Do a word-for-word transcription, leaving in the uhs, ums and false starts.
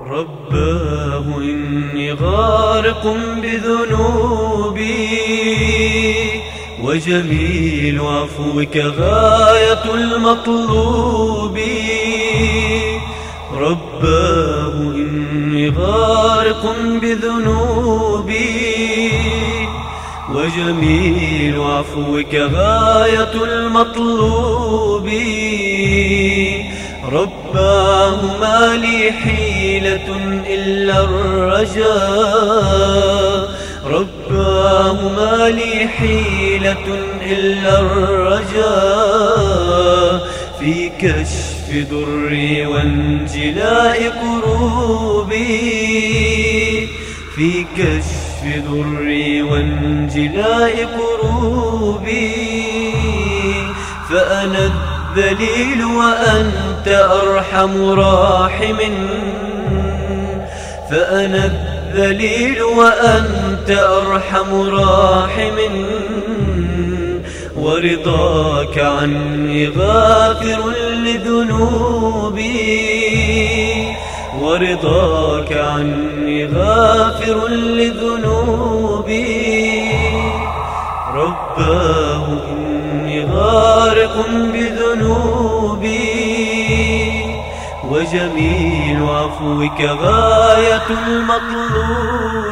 رباه إني غارق بذنوبي وجميل عفوك غاية المطلوب. رباه إني غارق بذنوبي وجميل عفوك غاية المطلوب. رباه ما لي حيلة إلا الرجاء، رباه ما لي حيلة إلا الرجاء في كشف ضري وانجلاء كروبي، في كشف ضري وانجلاء كروبي. فأنا الذليل وأنت أرحم راحم، فأنا الذليل وأنت أرحم راحم. ورضاك عني غافر لذنوبي، ورضاك عني غافر لذنوبي. رباه إني غارق بذنوبي وجميل عفوك غاية المطلوب.